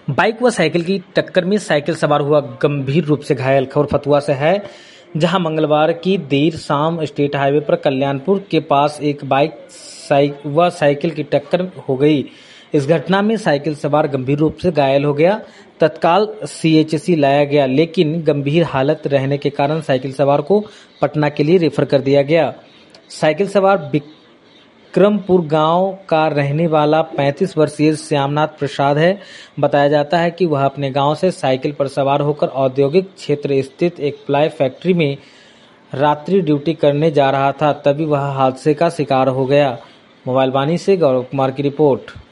Bike व cycle की टक्कर में साइकिल सवार हुआ गंभीर रूप से घायल। खबर फतुहा से है, जहां मंगलवार की देर शाम स्टेट हाईवे पर कल्याणपुर के पास एक बाइक व साइकिल की टक्कर हो गई। इस घटना में साइकिल सवार गंभीर रूप से घायल हो गया। तत्काल सीएचसी लाया गया, लेकिन गंभीर हालत रहने के कारण साइकिल सवार को पटना के लिए रेफर कर दिया गया। साइकिल सवार विक्रमपुर गांव का रहने वाला 35 वर्षीय श्यामनाथ प्रसाद है। बताया जाता है कि वह अपने गांव से साइकिल पर सवार होकर औद्योगिक क्षेत्र स्थित एक प्लाई फैक्ट्री में रात्रि ड्यूटी करने जा रहा था, तभी वह हादसे का शिकार हो गया। मोबाइल वाणी से गौरव कुमार की रिपोर्ट।